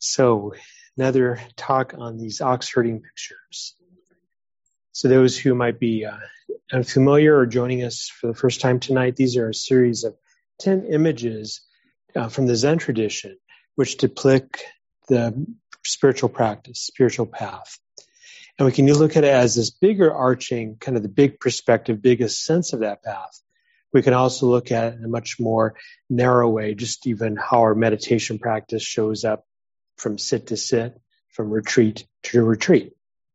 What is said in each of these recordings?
So, another talk on these ox herding pictures. So those who might be unfamiliar or joining us for the first time tonight, these are a series of 10 images from the Zen tradition, which depict the spiritual practice, spiritual path. And we can look at it as this bigger arching, kind of the big perspective, biggest sense of that path. We can also look at it in a much more narrow way, just even how our meditation practice shows up from sit to sit, from retreat to retreat.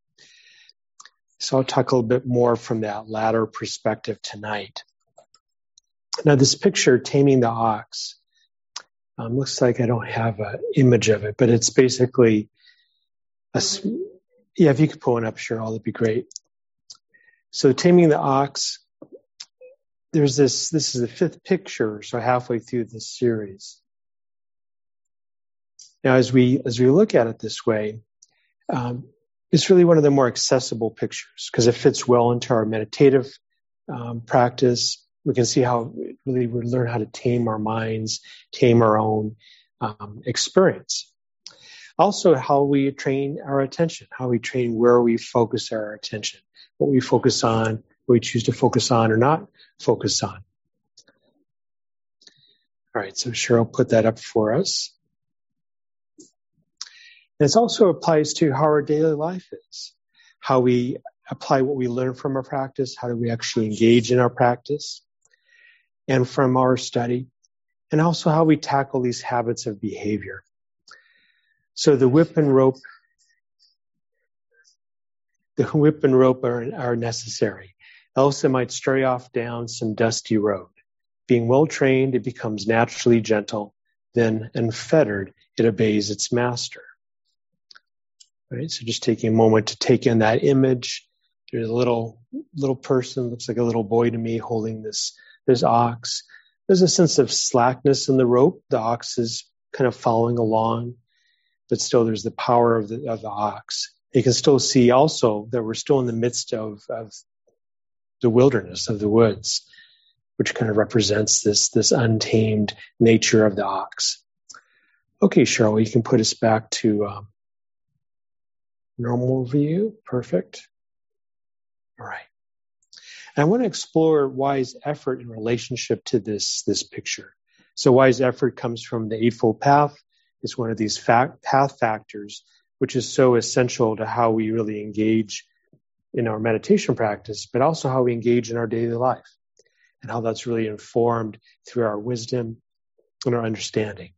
So I'll talk a little bit more from that latter perspective tonight. Now this picture, Taming the Ox, looks like I don't have an image of it, but it's basically, if you could pull one up, Cheryl, that'd be great. So Taming the Ox, this is the fifth picture, so halfway through this series. Now as we look at it this way, it's really one of the more accessible pictures because it fits well into our meditative practice. We can see how really we learn how to tame our minds, tame our own experience. Also, how we train our attention, how we train where we focus our attention, what we focus on, what we choose to focus on or not focus on. All right, so Cheryl put that up for us. It also applies to how our daily life is, how we apply what we learn from our practice, how do we actually engage in our practice, and from our study, and also how we tackle these habits of behavior. So the whip and rope are necessary, else it might stray off down some dusty road. Being well trained, it becomes naturally gentle, then unfettered, it obeys its master. Right, so just taking a moment to take in that image. There's a little person, looks like a little boy to me, holding this ox. There's a sense of slackness in the rope. The ox is kind of following along, but still there's the power of the ox. You can still see also that we're still in the midst of the wilderness, of the woods, which kind of represents this untamed nature of the ox. Okay, Cheryl, you can put us back to normal view. Perfect. All right. And I want to explore wise effort in relationship to this picture. So wise effort comes from the Eightfold Path. It's one of these path factors, which is so essential to how we really engage in our meditation practice, but also how we engage in our daily life and how that's really informed through our wisdom and our understanding.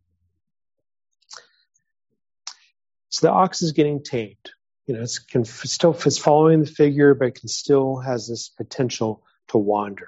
So the ox is getting tamed. It's following the figure, but it can still has this potential to wander.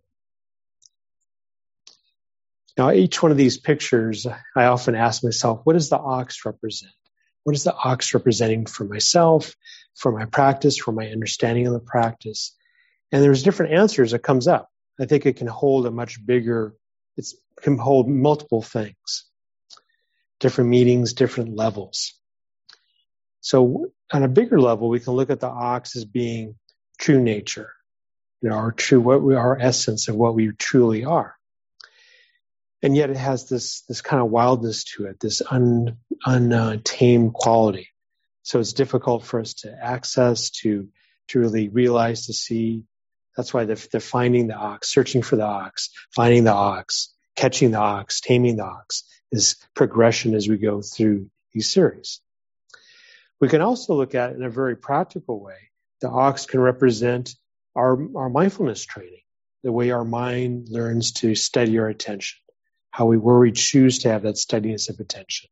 Now, each one of these pictures, I often ask myself, what does the ox represent? What is the ox representing for myself, for my practice, for my understanding of the practice? And there's different answers that comes up. I think it can hold it can hold multiple things, different meanings, different levels. So on a bigger level, we can look at the ox as being true nature, our essence of what we truly are. And yet it has this kind of wildness to it, this untamed quality. So it's difficult for us to access, to really realize, to see. That's why they're finding the ox, searching for the ox, finding the ox, catching the ox, taming the ox is progression as we go through these series. We can also look at it in a very practical way. The ox can represent our mindfulness training, the way our mind learns to steady our attention, where we choose to have that steadiness of attention,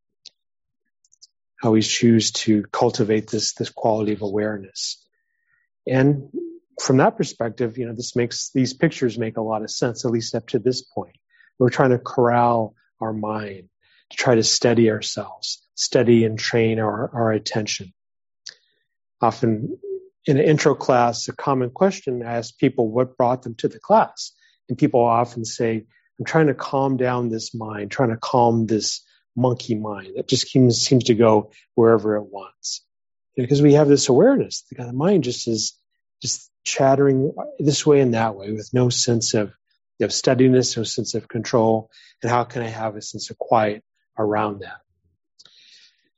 how we choose to cultivate this quality of awareness. And from that perspective, these pictures make a lot of sense, at least up to this point. We're trying to corral our mind, to try to steady ourselves, steady and train our attention. Often in an intro class, a common question I ask people what brought them to the class. And people often say, I'm trying to calm down this mind, trying to calm this monkey mind that just seems to go wherever it wants. Because we have this awareness, the mind just is just chattering this way and that way with no sense of steadiness, no sense of control. And how can I have a sense of quiet around that?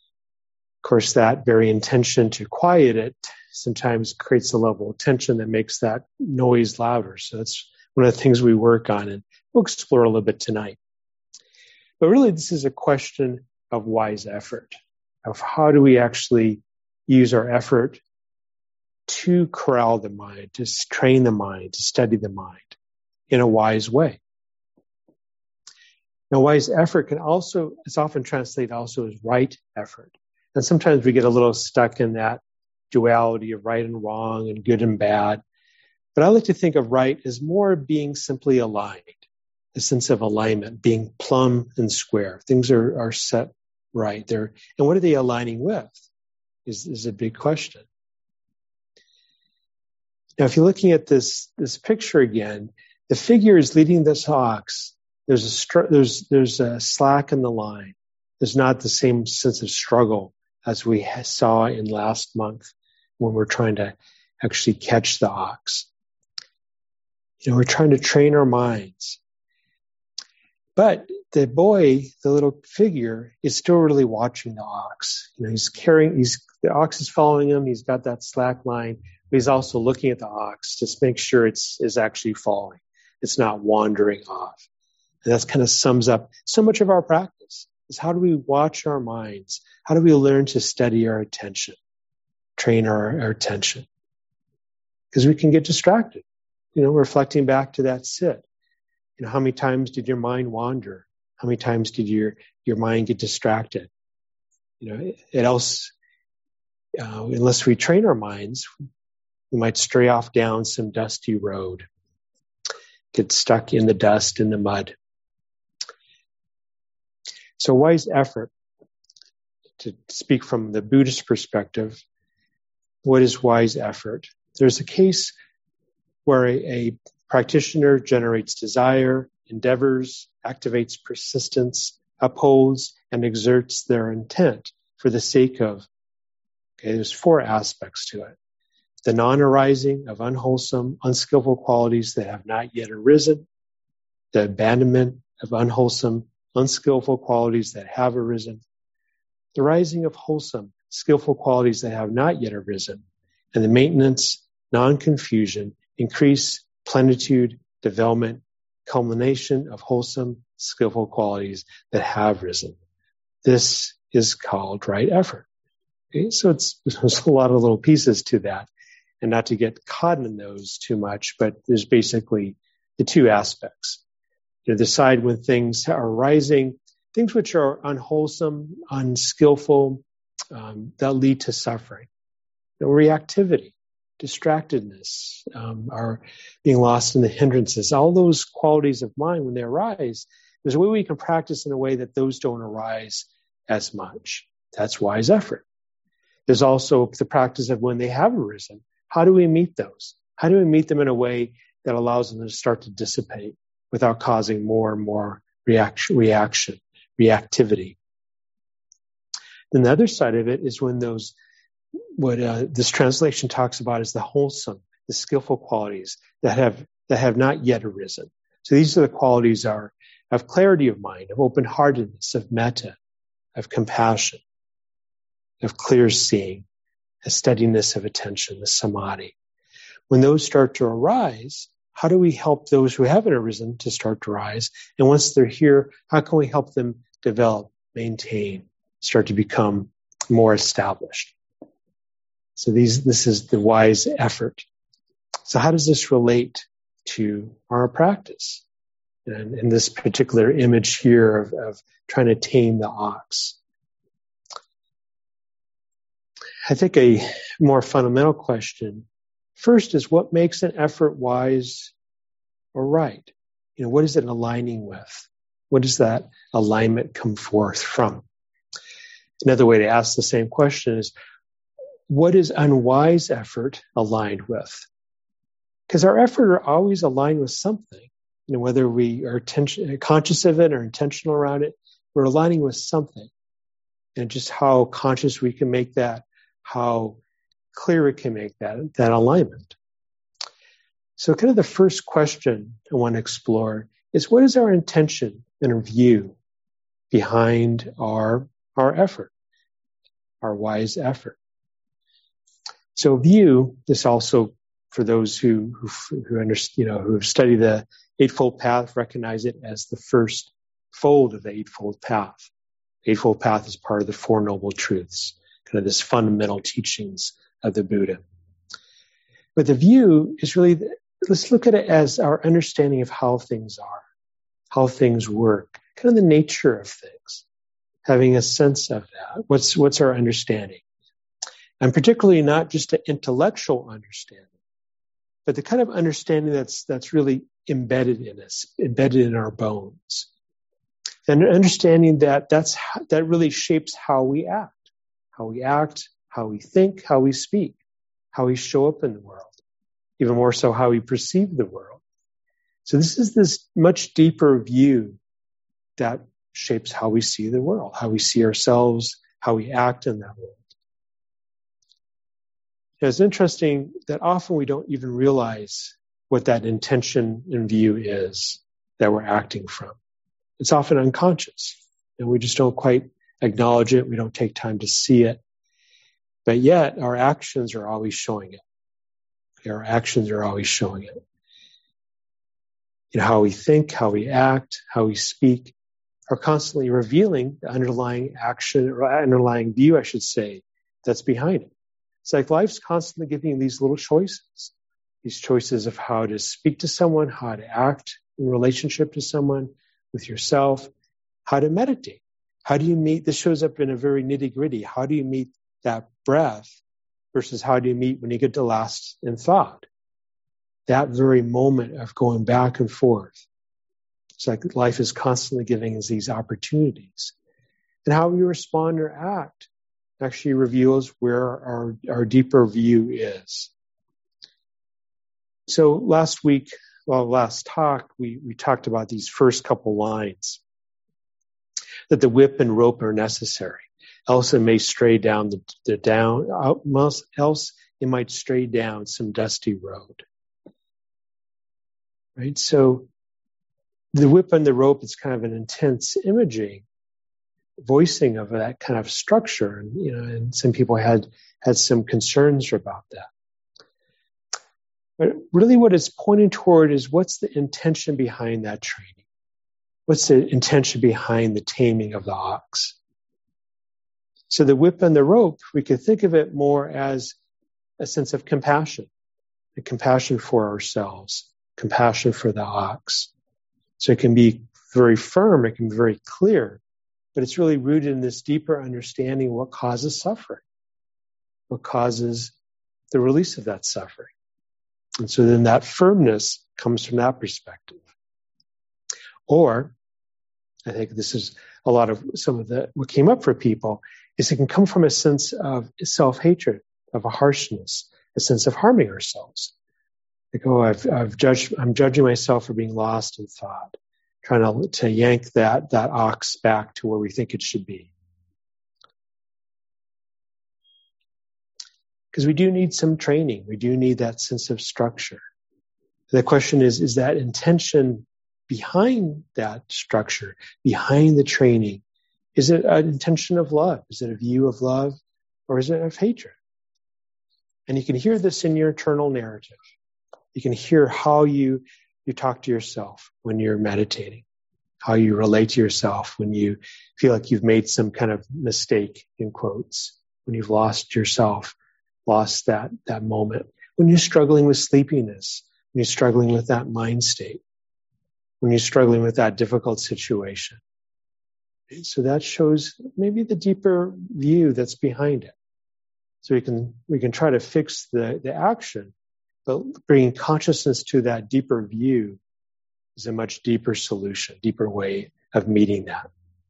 Of course, that very intention to quiet it sometimes creates a level of tension that makes that noise louder. So that's one of the things we work on, and we'll explore a little bit tonight. But really, this is a question of wise effort, of how do we actually use our effort to corral the mind, to train the mind, to study the mind in a wise way. Now, wise effort it's often translated also as right effort. And sometimes we get a little stuck in that duality of right and wrong and good and bad. But I like to think of right as more being simply aligned, a sense of alignment, being plumb and square. Things are set right there. And what are they aligning with is a big question. Now, if you're looking at this picture again, the figure is leading this ox. There's a slack in the line. There's not the same sense of struggle as we saw in last month when we're trying to actually catch the ox. We're trying to train our minds. But the boy, the little figure, is still really watching the ox. The ox is following him. He's got that slack line. But he's also looking at the ox to make sure it's actually following. It's not wandering off. And that kind of sums up so much of our practice, is how do we watch our minds? How do we learn to steady our attention, train our attention? Because we can get distracted. Reflecting back to that sit. How many times did your mind wander? How many times did your mind get distracted? Unless we train our minds, we might stray off down some dusty road, get stuck in the dust, in the mud. So wise effort, to speak from the Buddhist perspective, what is wise effort? There's a case where a practitioner generates desire, endeavors, activates persistence, upholds, and exerts their intent for the sake of. There's 4 aspects to it. The non-arising of unwholesome, unskillful qualities that have not yet arisen, the abandonment of unwholesome, unskillful qualities that have arisen, the rising of wholesome, skillful qualities that have not yet arisen, and the maintenance, non-confusion, increase, plenitude, development, culmination of wholesome, skillful qualities that have risen. This is called right effort. Okay? So there's a lot of little pieces to that, and not to get caught in those too much, but there's basically the 2 aspects. Decide when things are rising, things which are unwholesome, unskillful, that lead to suffering. Reactivity, distractedness, are being lost in the hindrances. All those qualities of mind, when they arise, there's a way we can practice in a way that those don't arise as much. That's wise effort. There's also the practice of when they have arisen. How do we meet those? How do we meet them in a way that allows them to start to dissipate without causing more and more reactivity? Then the other side of it is when what this translation talks about is the wholesome, the skillful qualities that have not yet arisen. So these are the qualities of clarity of mind, of open-heartedness, of metta, of compassion, of clear seeing, a steadiness of attention, the samadhi. When those start to arise, how do we help those who haven't arisen to start to rise? And once they're here, how can we help them develop, maintain, start to become more established? So this is the wise effort. So how does this relate to our practice? And in this particular image here of trying to tame the ox. I think a more fundamental question first is, what makes an effort wise or right? What is it aligning with? What does that alignment come forth from? Another way to ask the same question is, what is unwise effort aligned with? Because our effort are always aligned with something. Whether we are conscious of it or intentional around it, we're aligning with something. And just how conscious we can make that, how clear we can make that alignment. So kind of the first question I want to explore is, what is our intention and our view behind our effort? our wise effort. So view, this also, for those who understand, who have studied the Eightfold Path, recognize it as the first fold of the Eightfold Path. The Eightfold Path is part of the Four Noble Truths, kind of this fundamental teachings of the Buddha. But the view is really, let's look at it as our understanding of how things are, how things work, kind of the nature of things, having a sense of that. What's our understanding? And particularly not just an intellectual understanding, but the kind of understanding that's really embedded in us, embedded in our bones. And understanding that really shapes how we act, how we think, how we speak, how we show up in the world, even more so how we perceive the world. So this is this much deeper view that shapes how we see the world, how we see ourselves, how we act in that world. It's interesting that often we don't even realize what that intention and view is that we're acting from. It's often unconscious, and we just don't quite acknowledge it. We don't take time to see it. But yet, our actions are always showing it. Our actions are always showing it. How we think, how we act, how we speak are constantly revealing the underlying action, or underlying view, I should say, that's behind it. It's like life's constantly giving you these little choices, these choices of how to speak to someone, how to act in relationship to someone, with yourself, how to meditate. How do you meet, this shows up in a very nitty-gritty, how do you meet that breath versus how do you meet when you get to last in thought? That very moment of going back and forth. It's like life is constantly giving us these opportunities. And how we respond or act actually reveals where our deeper view is. So last talk, we talked about these first couple lines, that the whip and rope are necessary. Else it may stray down else it might stray down some dusty road. Right? So the whip and the rope is kind of an intense imaging, voicing of that kind of structure. And some people had some concerns about that. But really what it's pointing toward is what's the intention behind that training? What's the intention behind the taming of the ox? So the whip and the rope, we could think of it more as a sense of compassion, a compassion for ourselves, compassion for the ox. So it can be very firm, it can be very clear, but it's really rooted in this deeper understanding of what causes suffering, what causes the release of that suffering. And so then that firmness comes from that perspective. Or, I think this is a lot of what came up for people, is it can come from a sense of self-hatred, of a harshness, a sense of harming ourselves. Like, I'm judging myself for being lost in thought, trying to yank that ox back to where we think it should be. Because we do need some training. We do need that sense of structure. The question is that intention behind that structure, behind the training, is it an intention of love? Is it a view of love? Or is it of hatred? And you can hear this in your internal narrative. You can hear how you talk to yourself when you're meditating, how you relate to yourself when you feel like you've made some kind of mistake, in quotes, when you've lost yourself, lost that moment, when you're struggling with sleepiness, when you're struggling with that mind state, when you're struggling with that difficult situation. So that shows maybe the deeper view that's behind it. So we can try to fix the action, but bringing consciousness to that deeper view is a much deeper solution, deeper way of meeting that.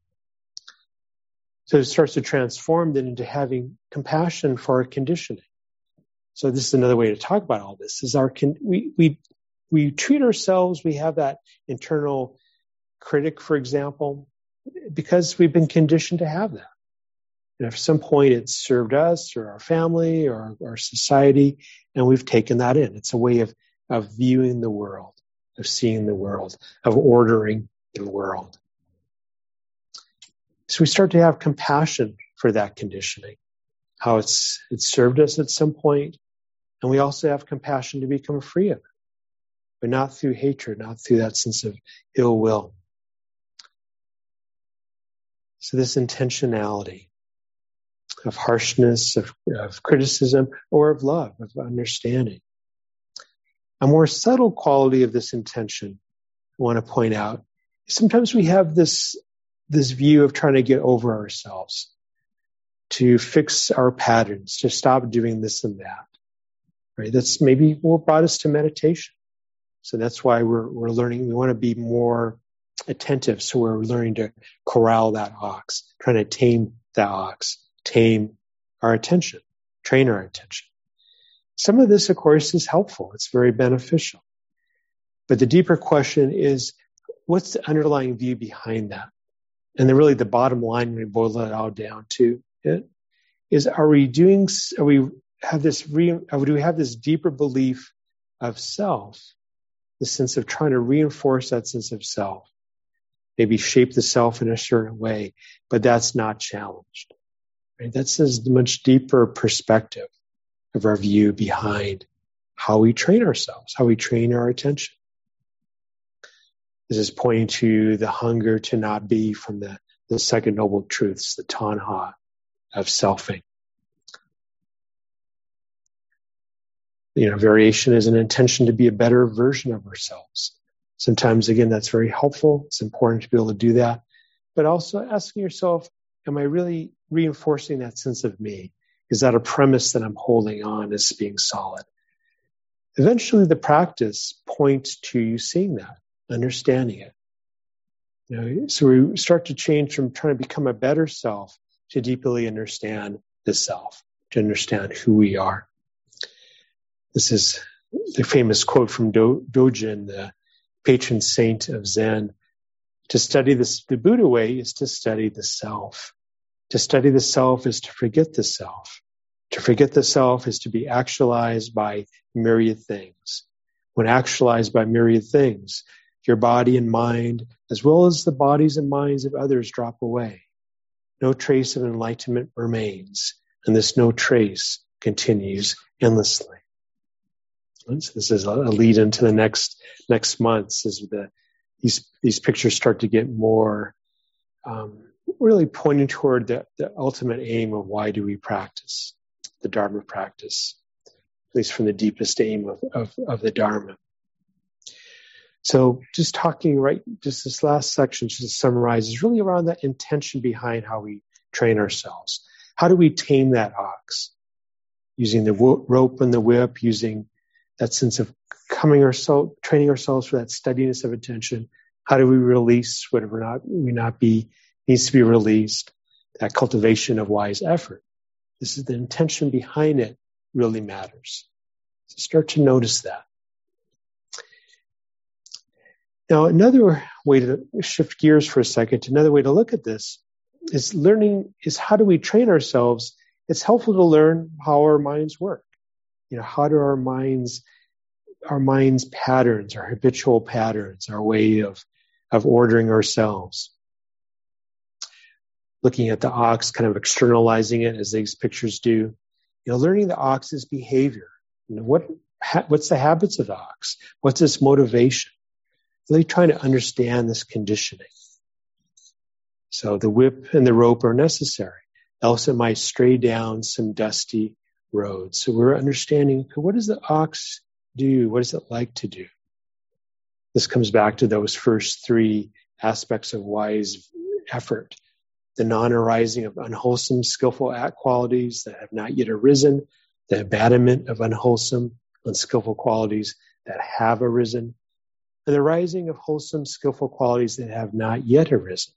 So it starts to transform then into having compassion for our conditioning. So this is another way to talk about all this, is we treat ourselves, we have that internal critic, for example, because we've been conditioned to have that. And at some point it's served us or our family or our society, and we've taken that in. It's a way of viewing the world, of seeing the world, of ordering the world. So we start to have compassion for that conditioning. how it's served us at some point, and we also have compassion to become free of it, but not through hatred, not through that sense of ill will. So this intentionality of harshness, of criticism, or of love, of understanding. A more subtle quality of this intention I want to point out, sometimes we have this view of trying to get over ourselves, to fix our patterns, to stop doing this and that. Right? That's maybe what brought us to meditation. So that's why we're learning. We want to be more attentive. So we're learning to corral that ox, trying to tame that ox, tame our attention, train our attention. Some of this, of course, is helpful. It's very beneficial. But the deeper question is, what's the underlying view behind that? And then really the bottom line, when we boil it all down to it, is do we have this deeper belief of self, the sense of trying to reinforce that sense of self, maybe shape the self in a certain way, but that's not challenged. Right? That's a much deeper perspective of our view behind how we train ourselves, how we train our attention. This is pointing to the hunger to not be from the second noble truths, the tanha of selfing. Variation is an intention to be a better version of ourselves. Sometimes, again, that's very helpful. It's important to be able to do that. But also asking yourself, am I really reinforcing that sense of me? Is that a premise that I'm holding on as being solid? Eventually, the practice points to you seeing that, understanding it. So we start to change from trying to become a better self to deeply understand the self, to understand who we are. This is the famous quote from Dojin, the patron saint of Zen. To study the Buddha way is to study the self. To study the self is to forget the self. To forget the self is to be actualized by myriad things. When actualized by myriad things, your body and mind, as well as the bodies and minds of others, drop away. No trace of enlightenment remains, and this no trace continues endlessly. So this is a lead into the next months as these pictures start to get more really pointing toward the ultimate aim of why do we practice, the Dharma practice, at least from the deepest aim of the Dharma. So just this last section, just to summarize, is really around that intention behind how we train ourselves. How do we tame that ox? Using the rope and the whip, using that sense of training ourselves for that steadiness of attention. How do we release whatever needs to be released? That cultivation of wise effort. This is the intention behind it really matters. So start to notice that. Now, another way to shift gears for a second, another way to look at this is how do we train ourselves? It's helpful to learn how our minds work. How do our minds patterns, our habitual patterns, our way of ordering ourselves. Looking at the ox, kind of externalizing it as these pictures do. Learning the ox's behavior. What's the habits of the ox? What's its motivation? Really trying to understand this conditioning. So the whip and the rope are necessary. Else it might stray down some dusty road. So we're understanding, what does the ox do? What is it like to do? This comes back to those first three aspects of wise effort. The non-arising of unwholesome, skillful act qualities that have not yet arisen, the abandonment of unwholesome, unskillful qualities that have arisen, and the rising of wholesome, skillful qualities that have not yet arisen.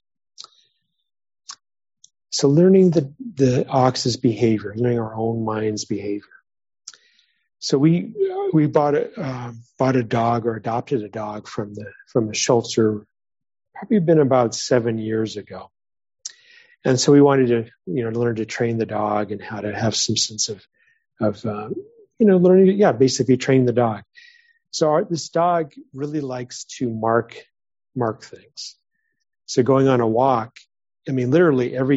So learning the ox's behavior, learning our own mind's behavior. So we bought a dog or adopted a dog from the Schultzer, probably been about 7 years ago. And so we wanted to, learn to train the dog and how to have some sense of learning to, basically train the dog. So this dog really likes to mark things. So going on a walk, literally every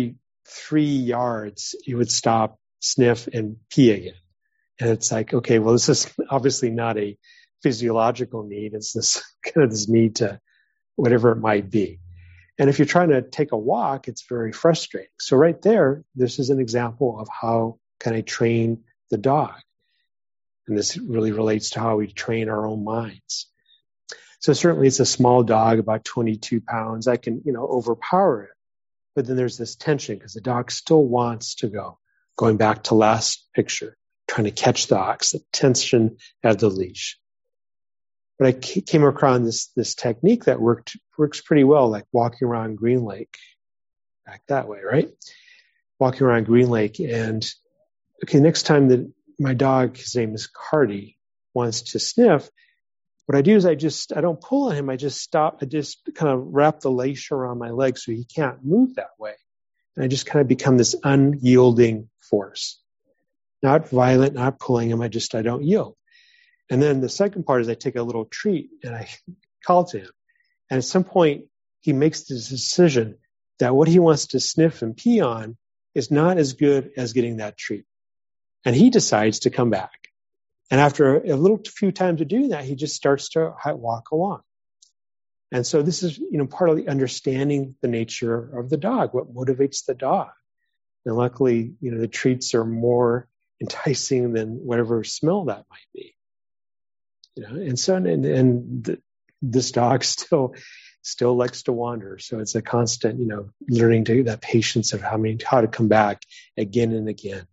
3 yards, he would stop, sniff, and pee again. And it's like, okay, well, this is obviously not a physiological need. It's this kind of this need to whatever it might be. And if you're trying to take a walk, it's very frustrating. So right there, this is an example of how can I train the dog. And this really relates to how we train our own minds. So certainly it's a small dog, about 22 pounds. I can, overpower it. But then there's this tension because the dog still wants to go. Going back to last picture, trying to catch the ox, the tension of the leash. But I came across this technique that works pretty well, like walking around Green Lake, back that way, right? Walking around Green Lake, and okay, next time that my dog, his name is Cardi, wants to sniff, what I do is I don't pull on him, I just stop, I just kind of wrap the leash around my leg so he can't move that way. And I just kind of become this unyielding force. Not violent, not pulling him, I don't yield. And then the second part is I take a little treat and I call to him. And at some point, he makes this decision that what he wants to sniff and pee on is not as good as getting that treat. And he decides to come back. And after a few times of doing that, he just starts to walk along. And so this is, part of the understanding the nature of the dog, what motivates the dog. And luckily, the treats are more enticing than whatever smell that might be. And so, this dog still likes to wander. So it's a constant, learning to that patience of how to come back again and again.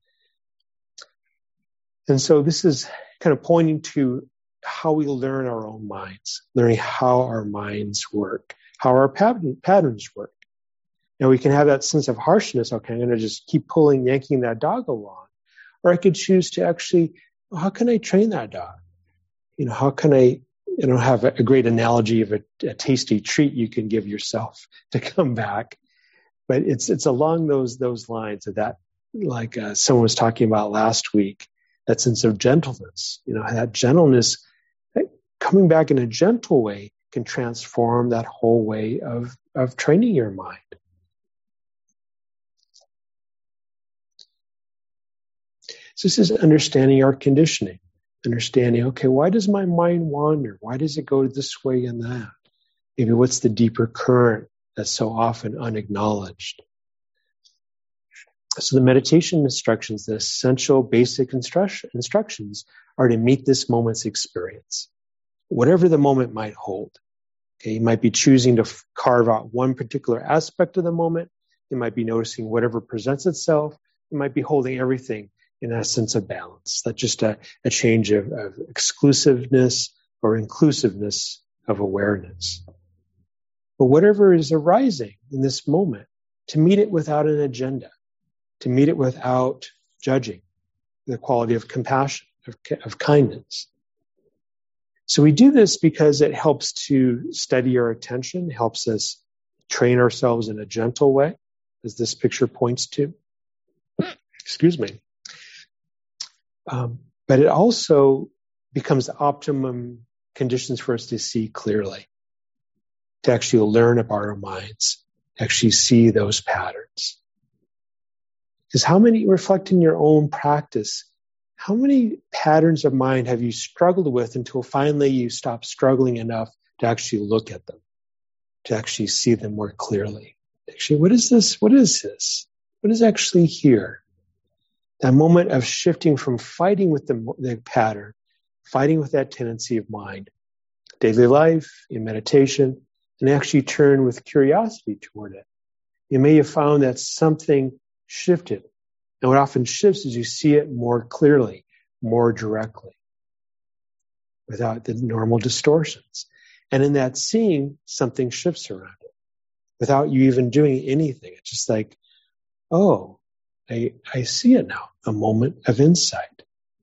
And so this is kind of pointing to how we learn our own minds, learning how our minds work, how our patterns work. Now we can have that sense of harshness. Okay, I'm going to just keep yanking that dog along. Or I could choose to actually, how can I train that dog? How can I, have a great analogy of a tasty treat you can give yourself to come back. But it's along those lines of that, like someone was talking about last week, that sense of gentleness. That gentleness, coming back in a gentle way can transform that whole way of training your mind. So this is understanding our conditioning. Understanding, okay, why does my mind wander? Why does it go this way and that? Maybe what's the deeper current that's so often unacknowledged? So the meditation instructions, the essential basic instructions are to meet this moment's experience, whatever the moment might hold. Okay, you might be choosing to carve out one particular aspect of the moment. You might be noticing whatever presents itself. You might be holding everything in a sense of balance. That's just a change of exclusiveness or inclusiveness of awareness. But whatever is arising in this moment, to meet it without an agenda, to meet it without judging, the quality of compassion, of kindness. So we do this because it helps to steady our attention, helps us train ourselves in a gentle way, as this picture points to. Excuse me. But it also becomes optimum conditions for us to see clearly, to actually learn about our minds, to actually see those patterns. Because reflect in your own practice, how many patterns of mind have you struggled with until finally you stop struggling enough to actually look at them, to actually see them more clearly? Actually, what is this? What is this? What is actually here? That moment of shifting from fighting with the pattern, fighting with that tendency of mind, daily life, in meditation, and actually turn with curiosity toward it. You may have found that something shifted. And what often shifts is you see it more clearly, more directly, without the normal distortions. And in that seeing, something shifts around it, without you even doing anything. It's just like, oh, I see it now, a moment of insight.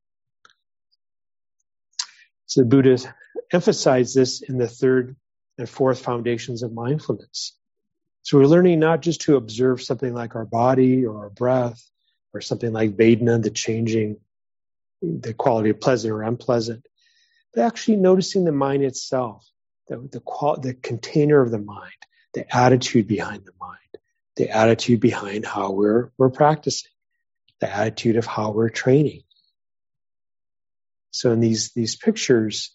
So the Buddha emphasized this in the third and fourth foundations of mindfulness. So we're learning not just to observe something like our body or our breath, or something like Vedana, the quality of pleasant or unpleasant, but actually noticing the mind itself, the container of the mind, the attitude behind the mind, the attitude behind how we're practicing, the attitude of how we're training. So in these pictures,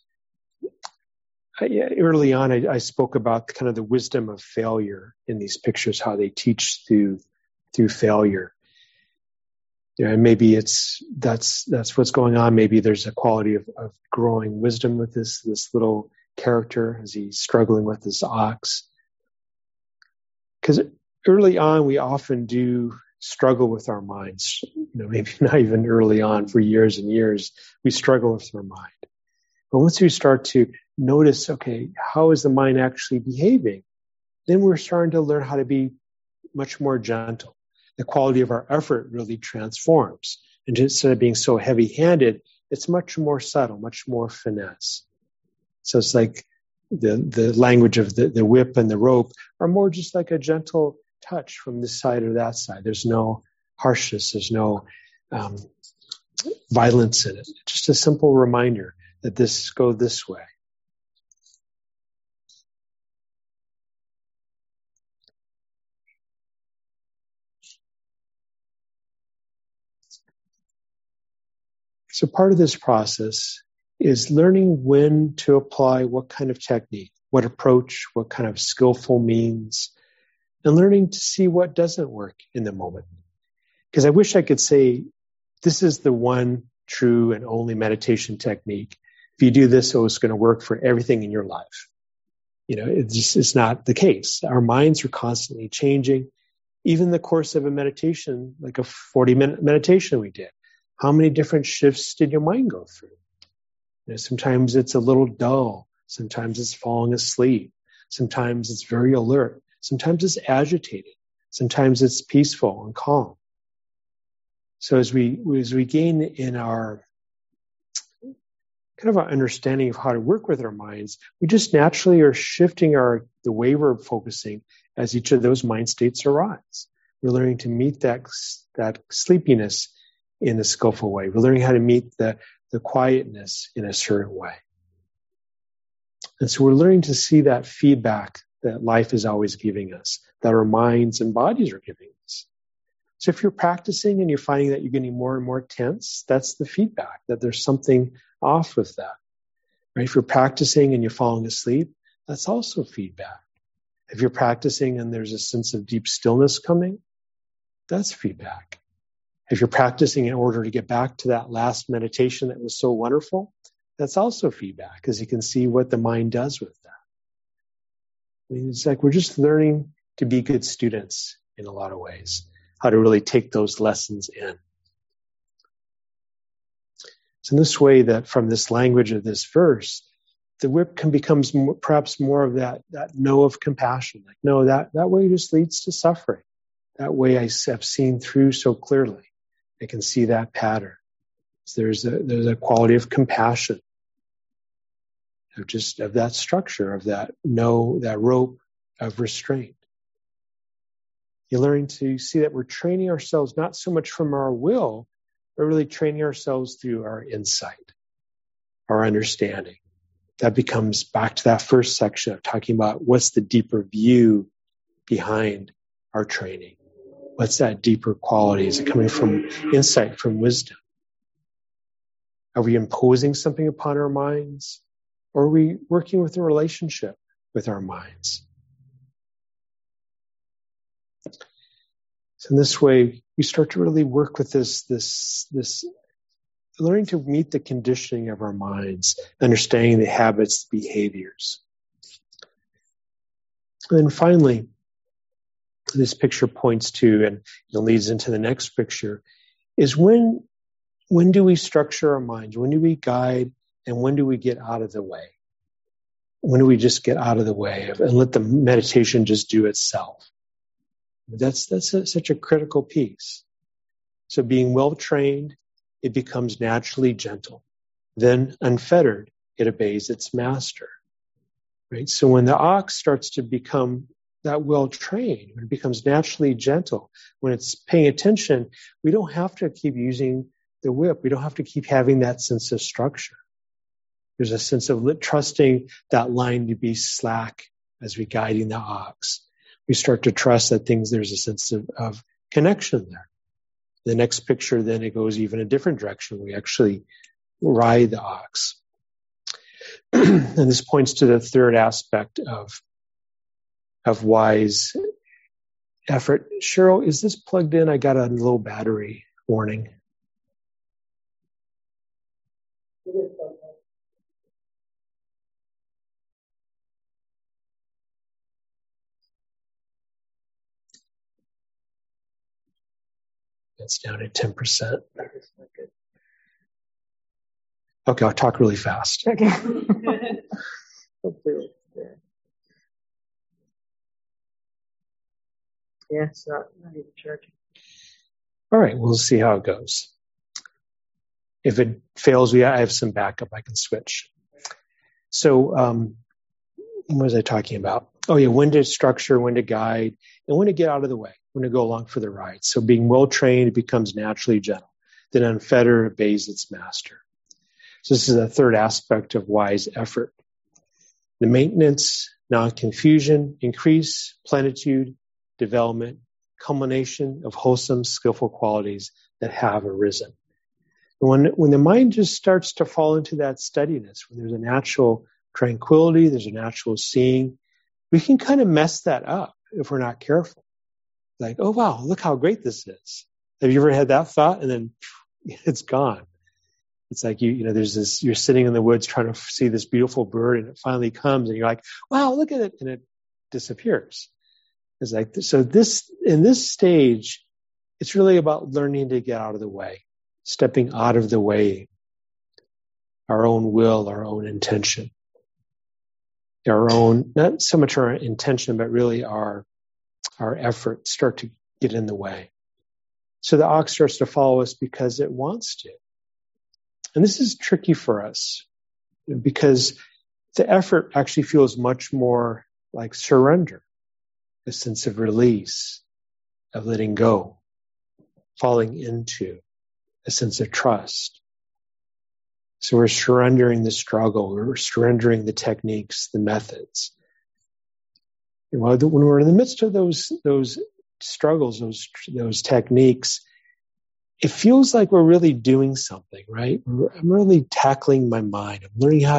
early on, I spoke about kind of the wisdom of failure in these pictures, how they teach through failure. And maybe that's what's going on. Maybe there's a quality of growing wisdom with this little character as he's struggling with this ox. Because early on, we often do struggle with our minds. Maybe not even early on, for years and years, we struggle with our mind. But once we start to notice, okay, how is the mind actually behaving? Then we're starting to learn how to be much more gentle. The quality of our effort really transforms. And instead of being so heavy-handed, it's much more subtle, much more finesse. So it's like the language of the whip and the rope are more just like a gentle touch from this side or that side. There's no harshness. There's no violence in it. Just a simple reminder that go this way. So part of this process is learning when to apply what kind of technique, what approach, what kind of skillful means, and learning to see what doesn't work in the moment. Because I wish I could say, this is the one true and only meditation technique. If you do this, it's going to work for everything in your life. It's not the case. Our minds are constantly changing. Even the course of a meditation, like a 40-minute meditation we did, how many different shifts did your mind go through? Sometimes it's a little dull. Sometimes it's falling asleep. Sometimes it's very alert. Sometimes it's agitated. Sometimes it's peaceful and calm. So as we gain in our kind of our understanding of how to work with our minds, we just naturally are shifting the way we're focusing as each of those mind states arise. We're learning to meet that sleepiness in a skillful way. We're learning how to meet the quietness in a certain way. And so we're learning to see that feedback that life is always giving us, that our minds and bodies are giving us. So if you're practicing and you're finding that you're getting more and more tense, that's the feedback, that there's something off with that. Right? If you're practicing and you're falling asleep, that's also feedback. If you're practicing and there's a sense of deep stillness coming, that's feedback. If you're practicing in order to get back to that last meditation that was so wonderful, that's also feedback, because you can see what the mind does with that. It's like we're just learning to be good students in a lot of ways, how to really take those lessons in. So in this way, that from this language of this verse, the whip becomes perhaps more of that no of compassion. Like, no, that way just leads to suffering. That way I have seen through so clearly. I can see that pattern. So there's a quality of compassion, of that structure, of that rope of restraint. You're learning to see that we're training ourselves not so much from our will, but really training ourselves through our insight, our understanding. That becomes back to that first section of talking about what's the deeper view behind our training. What's that deeper quality? Is it coming from insight, from wisdom? Are we imposing something upon our minds? Or are we working with a relationship with our minds? So in this way, we start to really work with this learning to meet the conditioning of our minds, understanding the habits, the behaviors. And then finally, this picture points to, and leads into the next picture, is when do we structure our minds? When do we guide? And when do we get out of the way? When do we just get out of the way and let the meditation just do itself? That's such a critical piece. So being well trained, it becomes naturally gentle. Then unfettered, it obeys its master. Right? So when the ox starts to become that well trained, when it becomes naturally gentle, when it's paying attention, we don't have to keep using the whip. We don't have to keep having that sense of structure. There's a sense of trusting that line to be slack as we're guiding the ox. We start to trust that there's a sense of connection there. The next picture, then it goes even a different direction. We actually ride the ox. And this points to the third aspect of wise effort. Cheryl, is this plugged in? I got a low battery warning. It's down to 10%. Okay, I'll talk really fast. Okay. Yeah, it's not even charging. All right, we'll see how it goes. If it fails, I have some backup. I can switch. So, what was I talking about? Oh yeah, when to structure, when to guide, and when to get out of the way, when to go along for the ride. So being well trained, it becomes naturally gentle. Then unfettered, obeys its master. So this is a third aspect of wise effort. The maintenance, non-confusion, increase, plenitude, development, culmination of wholesome, skillful qualities that have arisen. And when the mind just starts to fall into that steadiness, when there's a natural tranquility, there's a natural seeing, we can kind of mess that up if we're not careful. Like, oh wow, look how great this is. Have you ever had that thought? And then it's gone. It's like there's this, you're sitting in the woods trying to see this beautiful bird, and it finally comes and you're like, wow, look at it. And it disappears. It's like, so in this stage, it's really about learning to get out of the way, stepping out of the way, our own will, our own intention, our own, not so much our intention, but really our efforts start to get in the way. So the ox starts to follow us because it wants to. And this is tricky for us because the effort actually feels much more like surrender, a sense of release, of letting go, falling into a sense of trust. So we're surrendering the struggle, we're surrendering the techniques, the methods. When we're in the midst of those struggles, those techniques, it feels like we're really doing something, right? I'm really tackling my mind. I'm learning how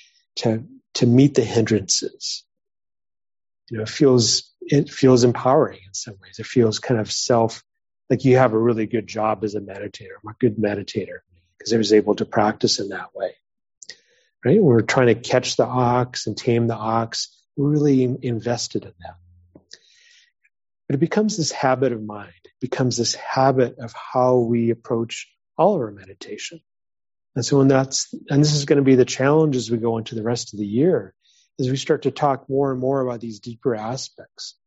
to meet the hindrances. It feels empowering in some ways. It feels kind of like you have a really good job as a meditator. I'm a good meditator because I was able to practice in that way, right? We're trying to catch the ox and tame the ox. We're really invested in that. But it becomes this habit of mind. It becomes this habit of how we approach all of our meditation. And so and this is going to be the challenge as we go into the rest of the year, as we start to talk more and more about these deeper aspects.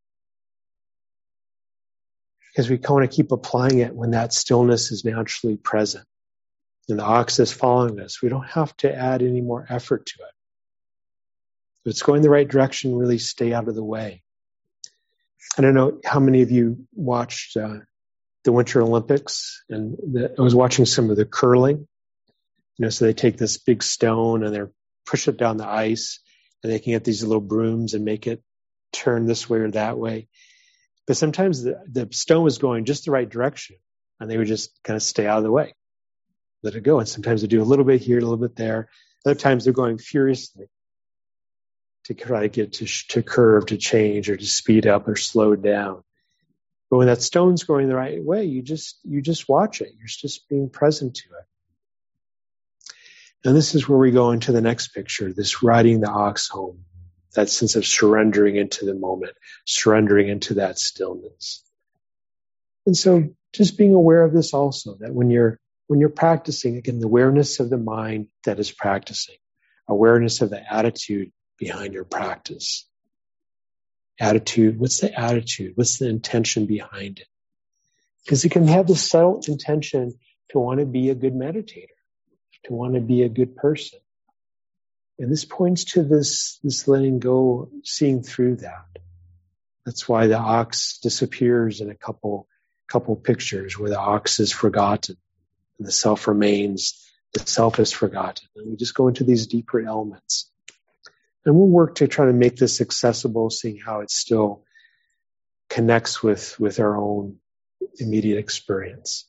Because we want to keep applying it when that stillness is naturally present. And the ox is following us. We don't have to add any more effort to it. If it's going the right direction, really stay out of the way. I don't know how many of you watched the Winter Olympics, and I was watching some of the curling. So they take this big stone and they push it down the ice, and they can get these little brooms and make it turn this way or that way. But sometimes the stone was going just the right direction, and they would just kind of stay out of the way, let it go. And sometimes they do a little bit here, a little bit there. Other times they're going furiously to try to get to curve, to change, or to speed up or slow down. But when that stone's going the right way, you just watch it. You're just being present to it. And this is where we go into the next picture, this riding the ox home, that sense of surrendering into the moment, surrendering into that stillness. And so just being aware of this also, that when you're practicing, again, the awareness of the mind that is practicing, awareness of the attitude behind your practice. Attitude, what's the attitude? What's the intention behind it? Because you can have this subtle intention to want to be a good meditator, to want to be a good person. And this points to this letting go, seeing through that. That's why the ox disappears in a couple pictures where the ox is forgotten and the self remains, the self is forgotten. And we just go into these deeper elements. And we'll work to try to make this accessible, seeing how it's still connects with our own immediate experience.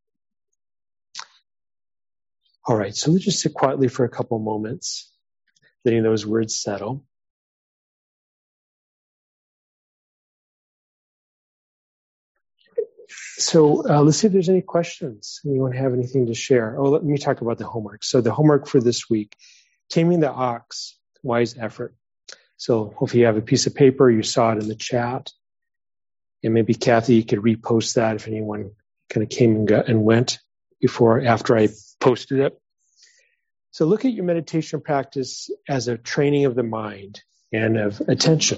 All right, so let's just sit quietly for a couple moments, letting those words settle. So let's see if there's any questions. Anyone have anything to share? Oh, let me talk about the homework. So the homework for this week, Taming the Ox, Wise Effort. So hopefully you have a piece of paper, you saw it in the chat. And maybe Kathy, you could repost that if anyone kind of came and went after I posted it. So look at your meditation practice as a training of the mind and of attention.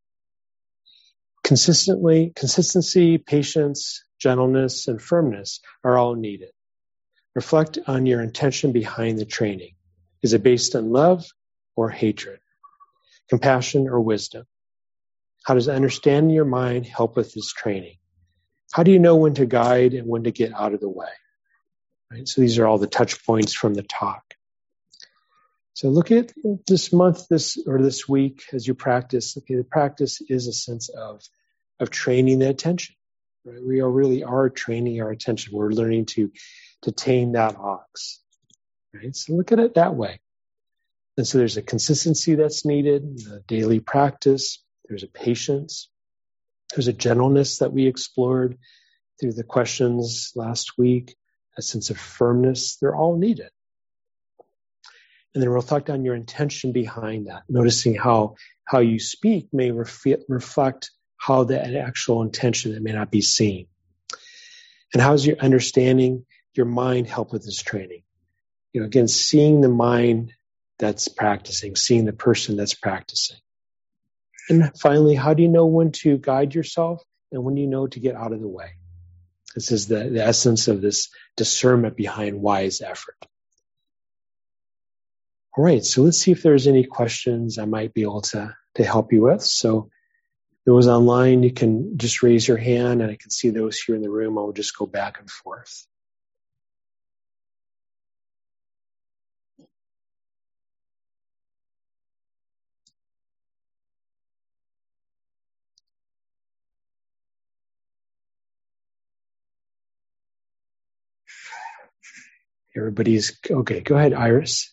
Consistency, patience, gentleness, and firmness are all needed. Reflect on your intention behind the training. Is it based on love or hatred? Compassion or wisdom? How does understanding your mind help with this training? How do you know when to guide and when to get out of the way? Right? So these are all the touch points from the talk. So look at this month, this week as you practice. Okay, the practice is a sense of training the attention. Right? We really are training our attention. We're learning to tame that ox. Right? So look at it that way. And so there's a consistency that's needed, a daily practice. There's a patience. There's a gentleness that we explored through the questions last week, a sense of firmness. They're all needed. And then reflect on your intention behind that, noticing how you speak may reflect how the actual intention that may not be seen. And how is your understanding, your mind help with this training? Again, seeing the mind that's practicing, seeing the person that's practicing. And finally, how do you know when to guide yourself and when do you know to get out of the way? This is the essence of this discernment behind wise effort. All right, so let's see if there's any questions I might be able to help you with. So those online, you can just raise your hand, and I can see those here in the room. I'll just go back and forth. Everybody's okay. Go ahead, Iris.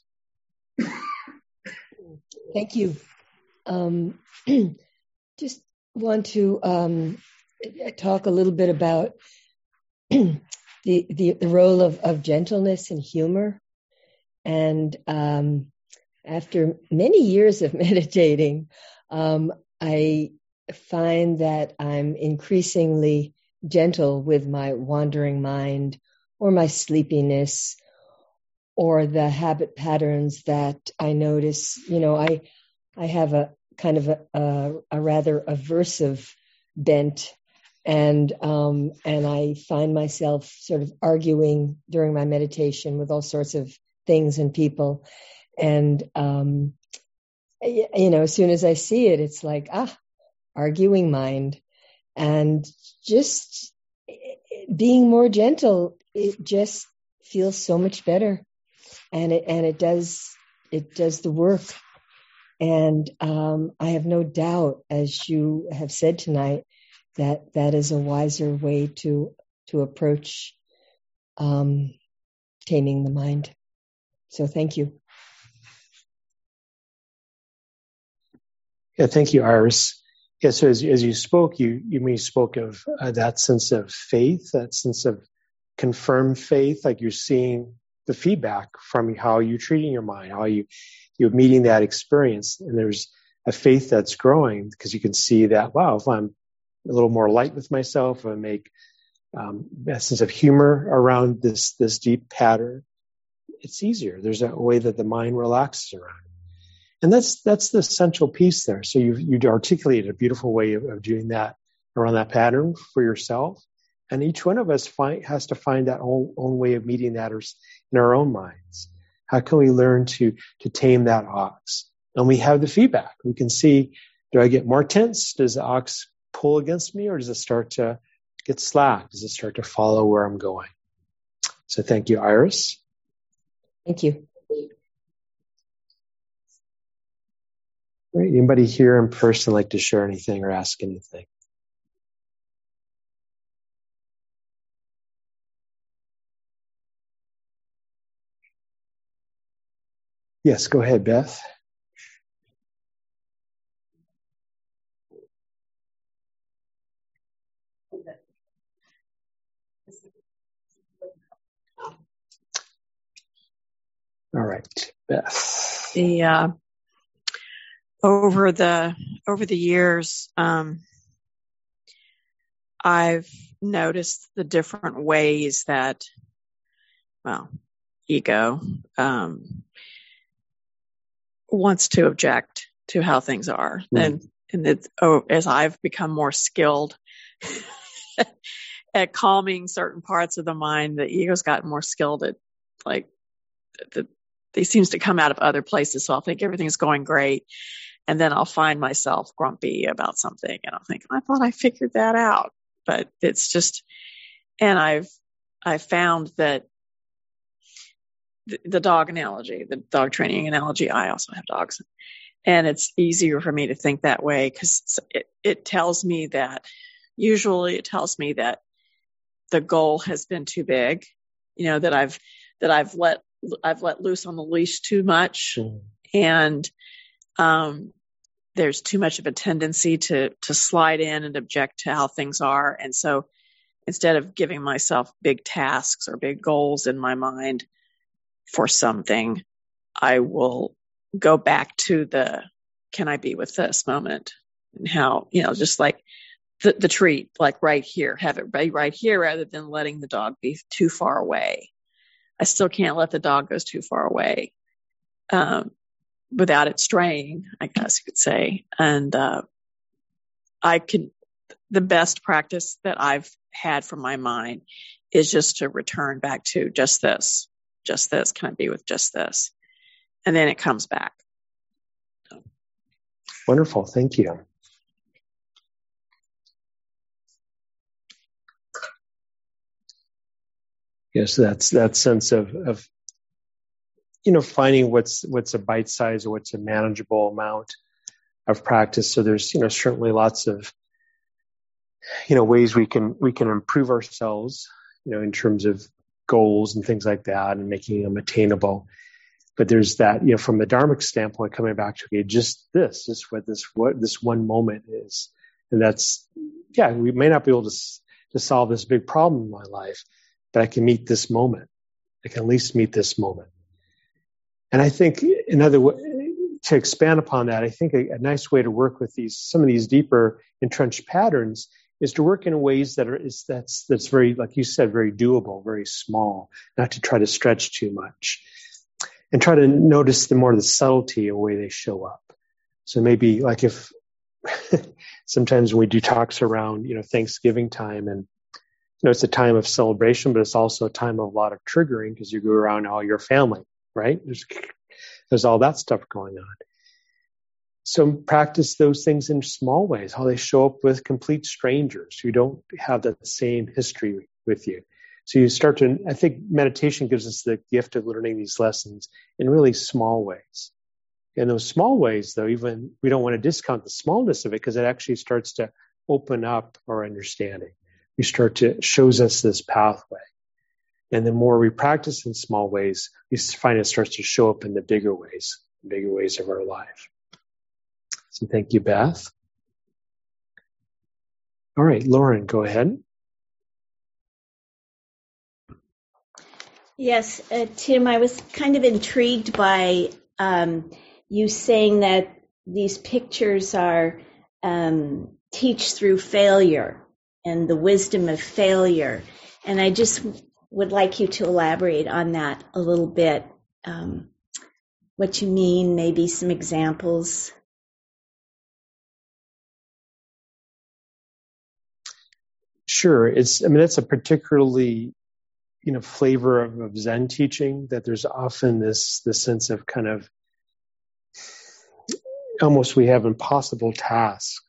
Thank you. Just want to talk a little bit about the role of gentleness and humor. And after many years of meditating, I find that I'm increasingly gentle with my wandering mind or my sleepiness or the habit patterns that I notice. I have a kind of a rather aversive bent, and I find myself sort of arguing during my meditation with all sorts of things and people, and as soon as I see it, it's like arguing mind, and just being more gentle. It just feels so much better, and it does the work. And I have no doubt, as you have said tonight, that is a wiser way to approach taming the mind. So thank you. Yeah, thank you, Iris. Yeah, so as you spoke, you spoke of that sense of faith, that sense of confirmed faith, like you're seeing the feedback from how you're treating your mind, how you're meeting that experience. And there's a faith that's growing because you can see that, wow, if I'm a little more light with myself, if I make a sense of humor around this deep pattern, it's easier. There's a way that the mind relaxes around it. And that's the essential piece there. So you articulated a beautiful way of doing that around that pattern for yourself. And each one of us has to find that own way of meeting that in our own minds. How can we learn to tame that ox? And we have the feedback. We can see, do I get more tense? Does the ox pull against me, or does it start to get slack? Does it start to follow where I'm going? So thank you, Iris. Thank you. Great. Anybody here in person like to share anything or ask anything? Yes, go ahead, Beth. All right, Beth. Over the years, I've noticed the different ways that, ego wants to object to how things are. And as I've become more skilled at calming certain parts of the mind, the ego's gotten more skilled at, like, it seems to come out of other places. So I'll think everything's going great. And then I'll find myself grumpy about something. And I'll think, I thought I figured that out. But it's just, and I've found that the dog analogy, the dog training analogy, I also have dogs. And it's easier for me to think that way because it tells me that, usually it tells me that the goal has been too big, that I've let loose on the leash too much. And there's too much of a tendency to slide in and object to how things are. And so instead of giving myself big tasks or big goals in my mind for something, I will go back to can I be with this moment? And how, just like the treat, like right here, have it right here rather than letting the dog be too far away. I still can't let the dog go too far away without it straying, I guess you could say. And the best practice that I've had for my mind is just to return back to just this. Can I be with just this? And then it comes back. So. Wonderful. Thank you. Yes, that's that sense of finding what's a bite size or what's a manageable amount of practice. So there's certainly lots of ways we can improve ourselves in terms of goals and things like that and making them attainable. But there's that from the Dharmic standpoint, coming back to just what this one moment is, and that's we may not be able to solve this big problem in my life, but I can meet this moment. I can at least meet this moment. And I think another way to expand upon that, I think a nice way to work with some of these deeper entrenched patterns is to work in ways that's very, like you said, very doable, very small, not to try to stretch too much, and try to notice the subtlety of the way they show up. So maybe like if sometimes when we do talks around, Thanksgiving time, and it's a time of celebration, but it's also a time of a lot of triggering because you go around all your family, right? There's all that stuff going on. So practice those things in small ways, how they show up with complete strangers who don't have that same history with you. So you start to, I think meditation gives us the gift of learning these lessons in really small ways. In those small ways, though, even we don't want to discount the smallness of it because it actually starts to open up our understanding. Shows us this pathway. And the more we practice in small ways, we find it starts to show up in the bigger ways of our life. So thank you, Beth. All right, Lauren, go ahead. Yes, Tim, I was kind of intrigued by you saying that these pictures are teach through failure and the wisdom of failure. And I just would like you to elaborate on that a little bit. What you mean, maybe some examples. Sure. It's a particularly, flavor of Zen teaching, that there's often this sense of kind of almost we have impossible tasks.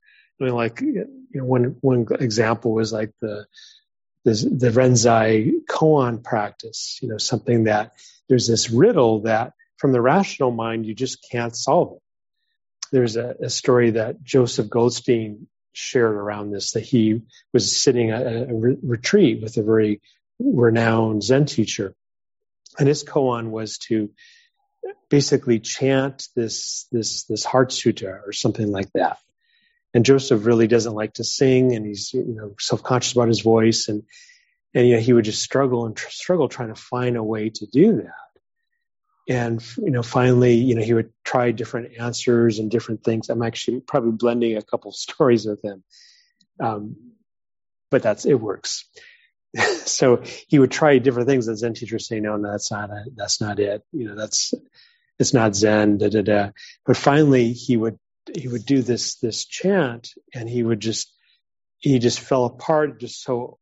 One example was like the Rinzai koan practice, something that there's this riddle that from the rational mind, you just can't solve it. There's a story that Joseph Goldstein shared around this, that he was sitting at a retreat with a very renowned Zen teacher. And his koan was to basically chant this Heart Sutta or something like that. And Joseph really doesn't like to sing, and he's self-conscious about his voice, and he would just struggle trying to find a way to do that. And finally, he would try different answers and different things. I'm actually probably blending a couple of stories with him, but it works. So he would try different things. The Zen teacher would say, "No, that's not it. It's not Zen." But finally, he would do this chant, and he just fell apart, just so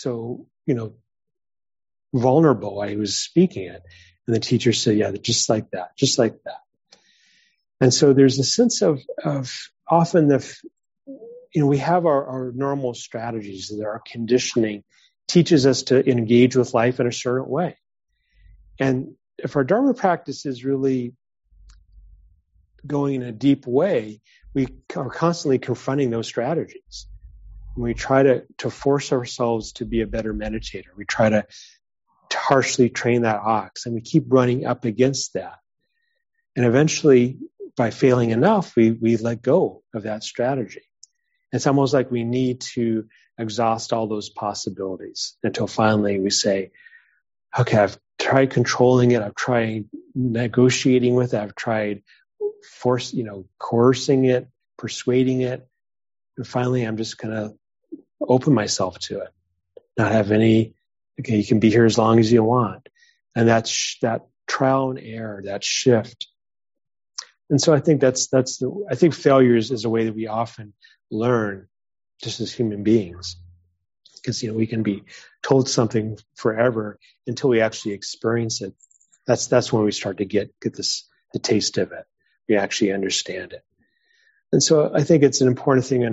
vulnerable while he was speaking it. And the teacher said, "Yeah, just like that." And so there's a sense of often we have our normal strategies that our conditioning teaches us to engage with life in a certain way. And if our Dharma practice is really going in a deep way, we are constantly confronting those strategies. And we try to force ourselves to be a better meditator. We try to harshly train that ox, and we keep running up against that. And eventually, by failing enough, we let go of that strategy. It's almost like we need to exhaust all those possibilities until finally we say, okay, I've tried controlling it, I've tried negotiating with it, I've tried coercing it, persuading it, and finally I'm just going to open myself to it. Not have any, okay, you can be here as long as you want. And that trial and error, that shift. And so I think I think failure is a way that we often learn just as human beings. Because, we can be told something forever until we actually experience it. That's when we start to get the taste of it. We actually understand it. And so I think it's an important thing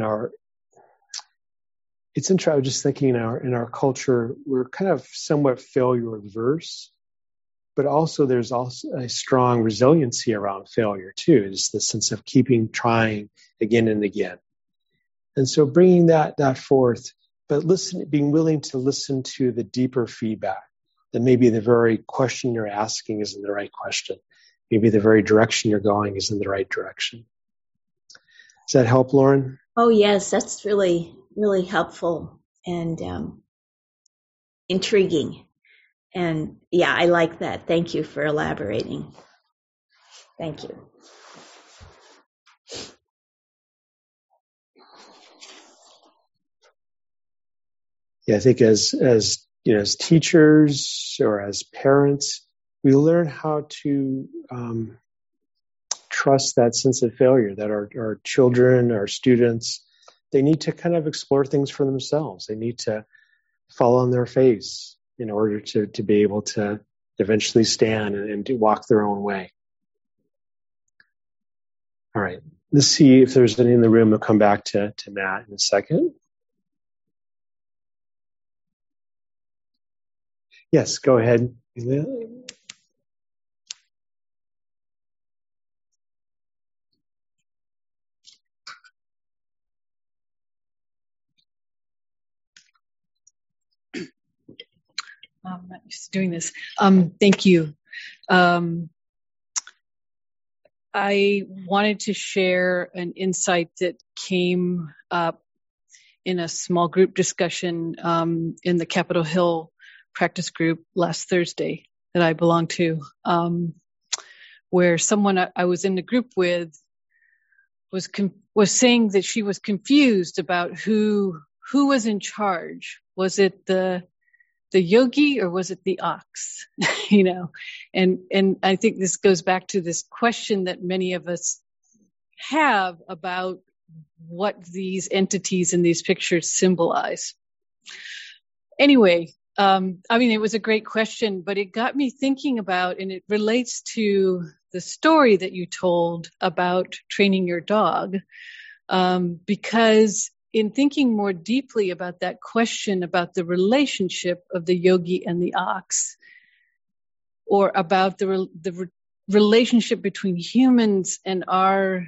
it's interesting. I was just thinking in our culture, we're kind of somewhat failure averse, but also there's also a strong resiliency around failure too. It's the sense of trying again and again. And so bringing that forth, but being willing to listen to the deeper feedback, that maybe the very question you're asking isn't the right question. Maybe the very direction you're going isn't the right direction. Does that help, Lauren? Oh, yes, that's really, really helpful and intriguing. And yeah, I like that. Thank you for elaborating. Thank you. Yeah, I think as teachers or as parents, we learn how to trust that sense of failure, that our children, our students, they need to kind of explore things for themselves. They need to fall on their face in order to be able to eventually stand and to walk their own way. All right. Let's see if there's any in the room. We'll come back to Matt in a second. Yes, go ahead. I'm not used to doing this. Thank you. I wanted to share an insight that came up in a small group discussion in the Capitol Hill practice group last Thursday that I belong to, where someone I was in the group with was saying that she was confused about who was in charge. Was it the yogi or was it the ox? And I think this goes back to this question that many of us have about what these entities in these pictures symbolize. Anyway, it was a great question, but it got me thinking about, and it relates to the story that you told about training your dog, because in thinking more deeply about that question about the relationship of the yogi and the ox, or about the relationship between humans and our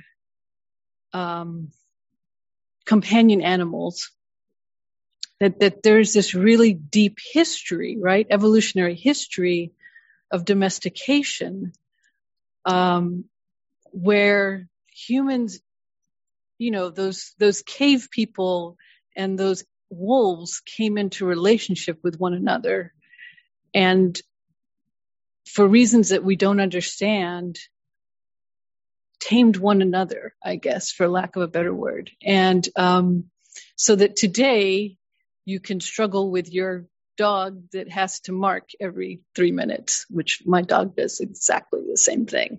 companion animals, that there's this really deep history, right? Evolutionary history of domestication where humans, those cave people and those wolves came into relationship with one another, and for reasons that we don't understand, tamed one another, I guess, for lack of a better word. And so that today you can struggle with your dog that has to mark every 3 minutes, which my dog does exactly the same thing.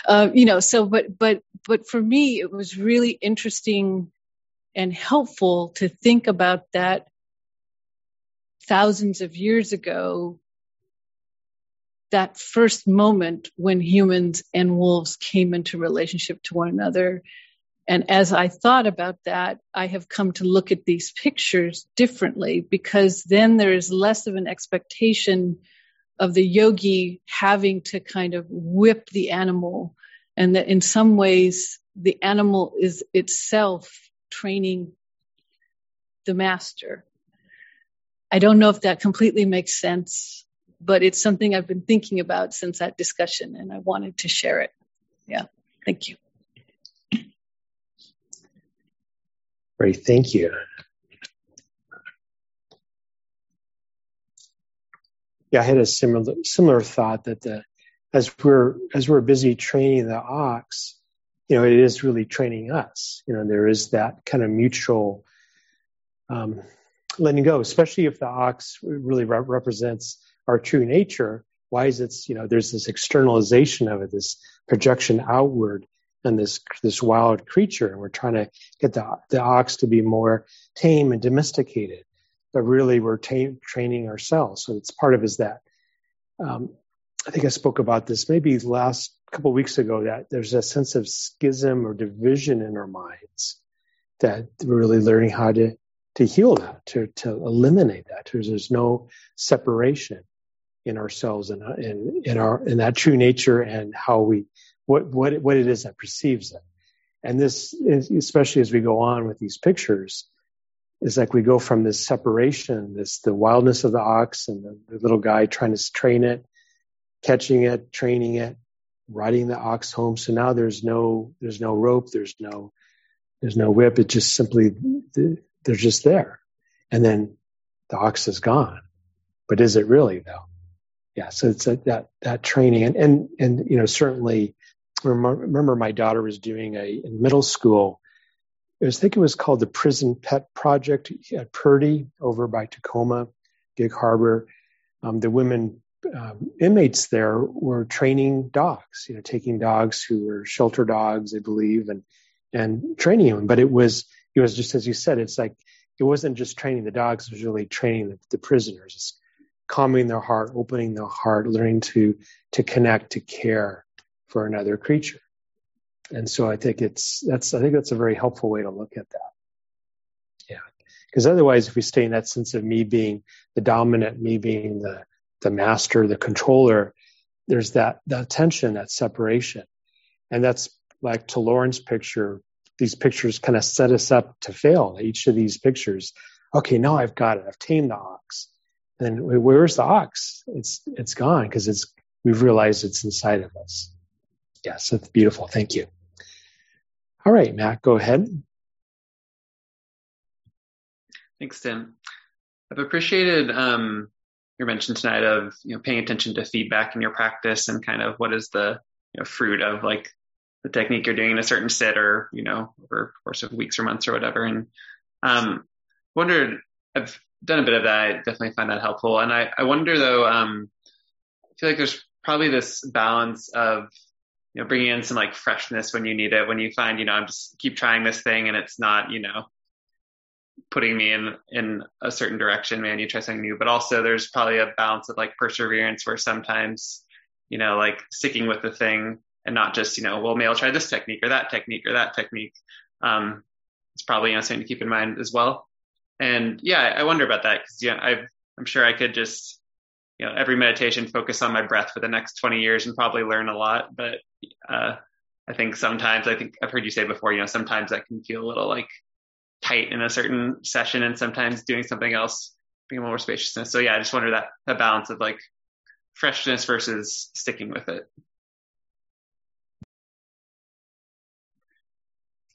But for me, it was really interesting and helpful to think about that thousands of years ago, that first moment when humans and wolves came into relationship to one another. And as I thought about that, I have come to look at these pictures differently, because then there is less of an expectation of the yogi having to kind of whip the animal, and that in some ways the animal is itself training the master. I don't know if that completely makes sense, but it's something I've been thinking about since that discussion, and I wanted to share it. Yeah, thank you. Great, thank you. Yeah, I had a similar thought that as we're busy training the ox, it is really training us. There is that kind of mutual letting go, especially if the ox really represents our true nature. Why is it? There's this externalization of it, this projection outward, and this wild creature, and we're trying to get the ox to be more tame and domesticated, but really we're training ourselves. So it's part of is that. I think I spoke about this maybe last couple of weeks ago, that there's a sense of schism or division in our minds, that we're really learning how to heal that, to eliminate that. There's no separation in ourselves and in that true nature and how what it is that perceives it. And this is, especially as we go on with these pictures, is like we go from this separation, the wildness of the ox and the little guy trying to train it, catching it, training it, riding the ox home. So now there's no rope, there's no whip. It just simply, they're just there. And then the ox is gone. But is it really though? Yeah. So it's that training. And certainly remember my daughter was doing in middle school, I think it was called the Prison Pet Project at Purdy over by Tacoma, Gig Harbor. The women inmates there were training dogs, taking dogs who were shelter dogs, I believe, and training them. But it was just as you said, it's like it wasn't just training the dogs; it was really training the prisoners, it's calming their heart, opening their heart, learning to connect, to care for another creature. And so I think that's a very helpful way to look at that. Yeah, because otherwise, if we stay in that sense of me being the dominant, me being the master, the controller, there's that tension, that separation. And that's like to Lauren's picture, these pictures kind of set us up to fail. Each of these pictures, okay, now I've got it. I've tamed the ox. And where's the ox? It's gone because we've realized it's inside of us. Yes, that's beautiful. Thank you. All right, Matt, go ahead. Thanks, Tim. I've appreciated your mention tonight of paying attention to feedback in your practice and kind of what is the fruit of like the technique you're doing in a certain sit or over a course of weeks or months or whatever. And wondered, I've done a bit of that. I definitely find that helpful. And I wonder though, I feel like there's probably this balance of bringing in some like freshness when you need it, when you find, I'm just keep trying this thing and it's not, putting me in a certain direction, man, you try something new, but also there's probably a balance of like perseverance where sometimes, like sticking with the thing and not just, well, maybe I'll try this technique or that technique or that technique. It's probably something to keep in mind as well. And yeah, I wonder about that because I'm sure I could just, every meditation focus on my breath for the next 20 years and probably learn a lot. But I think I've heard you say before, sometimes that can feel a little like tight in a certain session and sometimes doing something else, bring more spaciousness. So yeah, I just wonder that balance of like freshness versus sticking with it.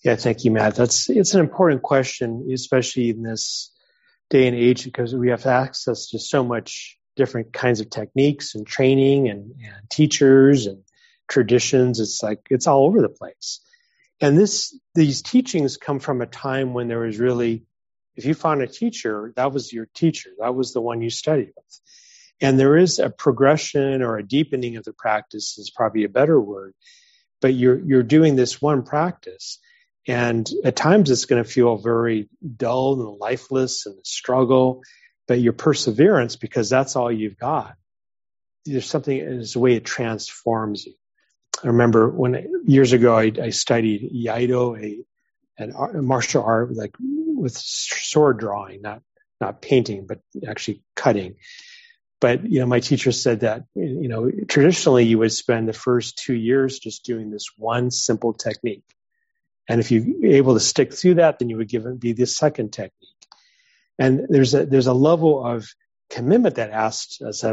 Yeah, thank you, Matt. It's an important question, especially in this day and age, because we have access to so much different kinds of techniques and training and teachers and traditions. It's all over the place. And these teachings come from a time when there was really, if you found a teacher, that was your teacher. That was the one you studied with. And there is a progression or a deepening of the practice is probably a better word. But you're doing this one practice. And at times it's going to feel very dull and lifeless and struggle. But your perseverance, because that's all you've got, there's a way it transforms you. I remember years ago I studied Iaido, a martial art like with sword drawing, not painting, but actually cutting. But my teacher said that traditionally you would spend the first 2 years just doing this one simple technique, and if you're able to stick through that, then you would be the second technique. And there's a level of commitment that asks us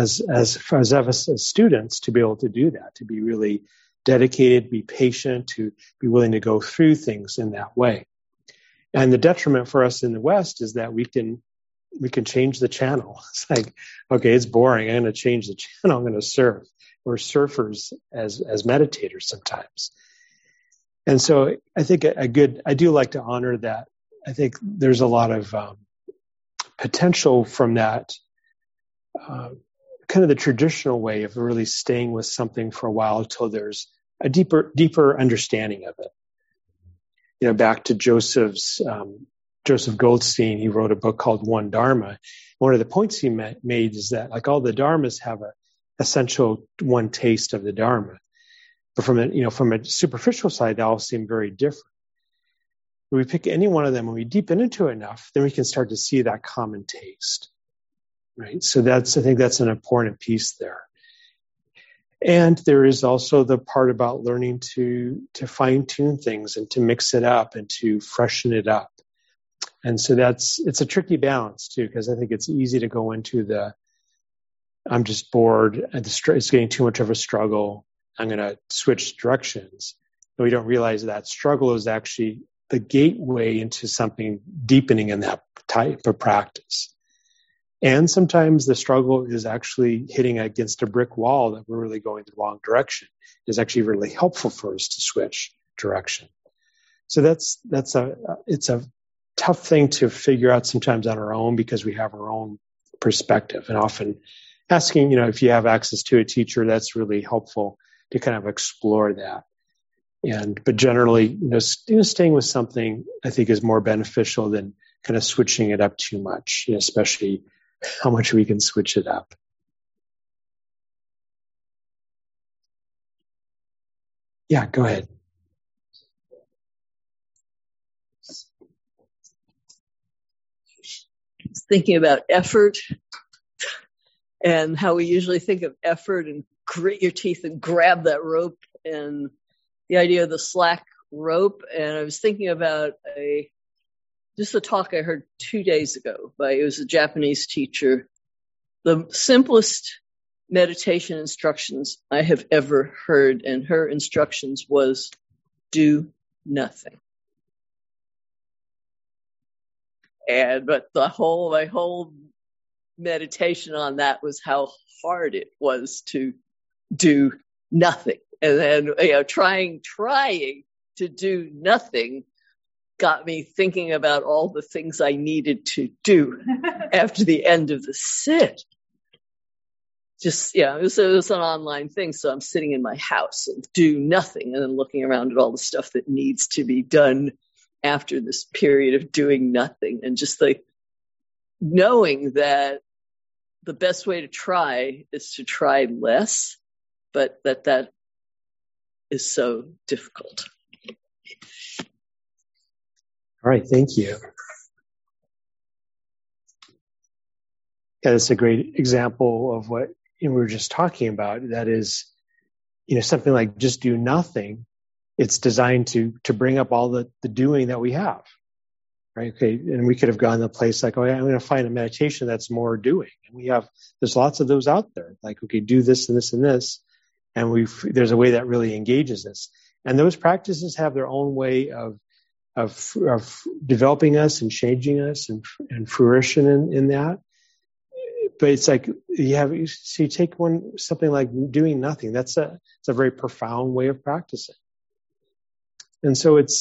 as students to be able to do that, to be really dedicated, be patient, to be willing to go through things in that way. And the detriment for us in the West is that we can change the channel. It's like, okay, it's boring. I'm going to change the channel. I'm going to surf. We're surfers as meditators sometimes. And so I think I do like to honor that. I think there's a lot of potential from that kind of the traditional way of really staying with something for a while until there's a deeper understanding of it. Back to Joseph Goldstein, he wrote a book called One Dharma. One of the points he made is that like all the dharmas have a essential one taste of the dharma, but from a superficial side, they all seem very different. When we pick any one of them and we deepen into it enough, then we can start to see that common taste, right? So I think that's an important piece there. And there is also the part about learning to fine tune things and to mix it up and to freshen it up. And so it's a tricky balance too, because I think it's easy to go into I'm just bored and it's getting too much of a struggle. I'm going to switch directions. But we don't realize that struggle is actually the gateway into something deepening in that type of practice. And sometimes the struggle is actually hitting against a brick wall that we're really going the wrong direction. It's actually really helpful for us to switch direction. So it's a tough thing to figure out sometimes on our own because we have our own perspective, and often asking, if you have access to a teacher, that's really helpful to kind of explore that. But generally, staying with something I think is more beneficial than kind of switching it up too much, especially how much we can switch it up. Yeah, go ahead. Thinking about effort and how we usually think of effort and grit your teeth and grab that rope and the idea of the slack rope. And I was thinking about a talk I heard 2 days ago it was a Japanese teacher. The simplest meditation instructions I have ever heard, and her instructions was do nothing. But my whole meditation on that was how hard it was to do nothing. And then, trying to do nothing got me thinking about all the things I needed to do after the end of the sit. It was an online thing. So I'm sitting in my house and do nothing and then looking around at all the stuff that needs to be done after this period of doing nothing, and just like knowing that the best way to try is to try less, but that is so difficult. All right, thank you. Yeah, that's a great example of what we were just talking about. That is, something like just do nothing. It's designed to bring up all the doing that we have, right? Okay, and we could have gone to a place like, I'm going to find a meditation that's more doing. And there's lots of those out there. Like, okay, do this and this and this, and there's a way that really engages us. And those practices have their own way of of developing us and changing us and fruition in that. But it's like you take something like doing nothing. It's a very profound way of practicing. And so a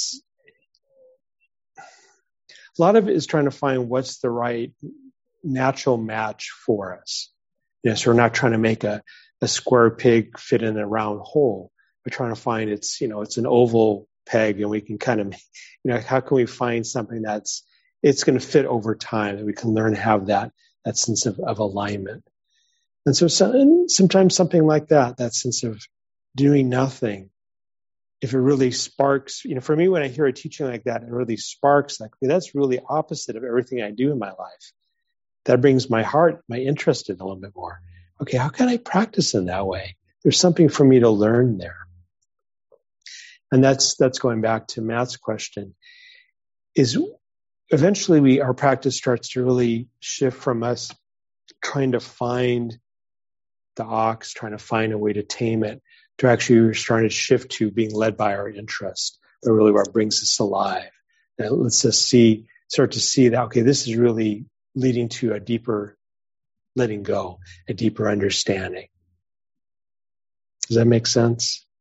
lot of it is trying to find what's the right natural match for us. So we're not trying to make a square peg fit in a round hole. We're trying to find it's an oval peg, and we can kind of, how can we find something it's going to fit over time, that we can learn to have that sense of alignment. And so sometimes something like that sense of doing nothing, if it really sparks, for me, when I hear a teaching like that, it really sparks, like, that's really opposite of everything I do in my life. That brings my interest in a little bit more. Okay, how can I practice in that way? There's something for me to learn there. And that's going back to Matt's question, is eventually our practice starts to really shift from us trying to find the ox, trying to find a way to tame it, to actually we're starting to shift to being led by our interest, but really what brings us alive. And it lets us start to see that, okay, this is really leading to a deeper letting go, a deeper understanding. Does that make sense?